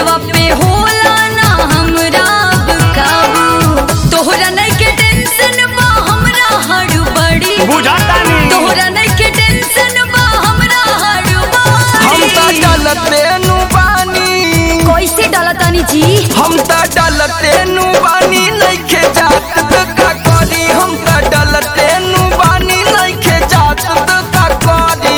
दिलवा पे होला ना हमरा काबू। तोहरा नहीं के टेंशन बा हमरा हड़बड़ी, बुझाता नहीं तोहरा नहीं के टेंशन बा हमरा हड़बड़ी। हम ता डलते नु बानी, कैसे डलतानी जी? हम ता डलते नु बानी नइखे जात त का करी। हम ता डलते नु बानी नइखे जात त का करी।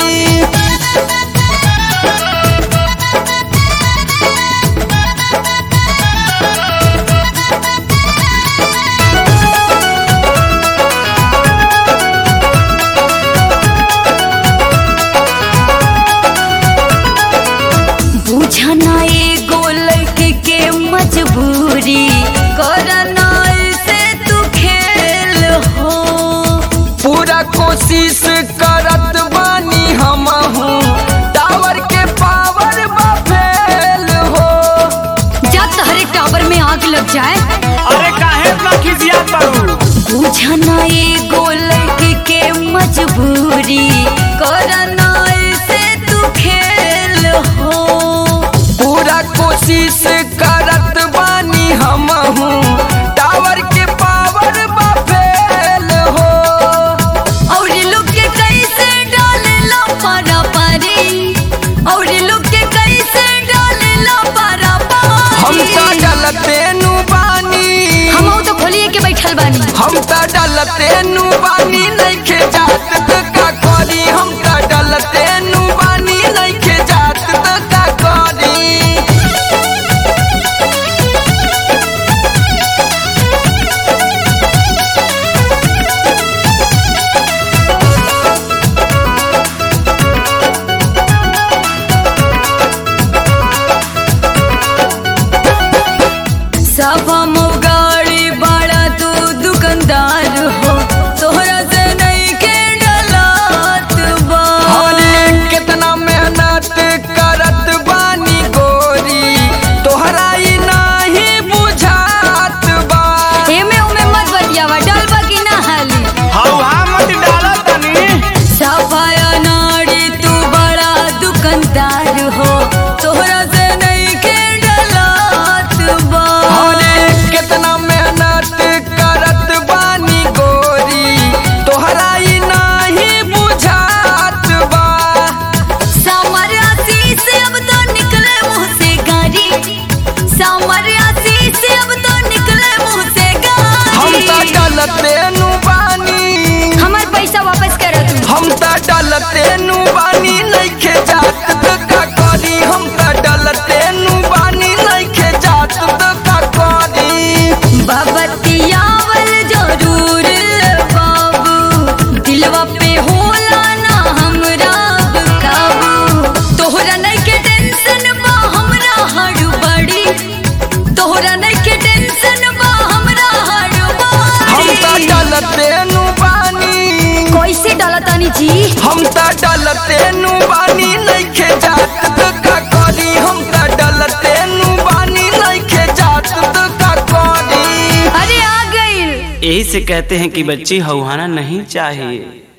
बुझना एगो लड़के के मजबूरी, करना से तू खेल हो। पूरा कोशिश करत बानी हमहू, टावर के पावर बा फेल हो। जा तहरे टावर में आग लग जाए। अरे काहे इतना खिसिया पड़ू? बुझना एगो लड़के के मजबूरी, करना से तू खेल हो। पूरा कोशिश करत बानी हमहू, टावर के पावर बा फेल हो। और लोग के कैसे डालेला पारा पारी, और लोग के कैसे डालेला पारा हम ता पारी। डलते नु बानी, हम तो खोलिए के बैठल बानी। हम ता डलते नु बानी नइखे जात त का करी। हम ता डलते नु बानी नइखे जात त का करी। सब हम गाड़ी बड़ा तू दुकानदार हो, तोहरा से नहीं के डलात बा। अरे कितना मेहनत करत बानी गोरी, तोहरा ई नाही बुझात बा। एमे उमे मत बतियावा, डालबा की ना हाली। हवा मत डाला तनी। सफाया नाड़ी तू बड़ा दुकानदार हो, तोहरा से नहीं के डलात बा। अरे कितना मेहनत करत बानी गोरी, तोहरा ई नाही बुझात बा। सामर आशीष से अब तो निकले मुँह से गारी, सामर आशीष से अब तो निकले मुँह से हम ता गारी। डलते नु बानी, हमार पैसा वापस कर तू। हम ता डलते नु बानी नइखे जात त का करी। हम ता डलते नु बानी नइखे जात त का करी। बबतियावल जरूर बाबू, दिलवा पे होला ना हमरा काबू। तोहरा नहीं के टेंशन बा हमरा हड़बड़ी, तोहरा नहीं के टेंशन बा हमरा हम ता हड़बड़ी। डलते नु बानी, कैसे डलतानी जी? हम ता डलते नु बानी नइखे जात त का करी। हम ता डलते नु बानी नइखे जात त का करी। अरे आ गई। यही से कहते हैं कि बच्ची हौहाना नहीं चाहिए।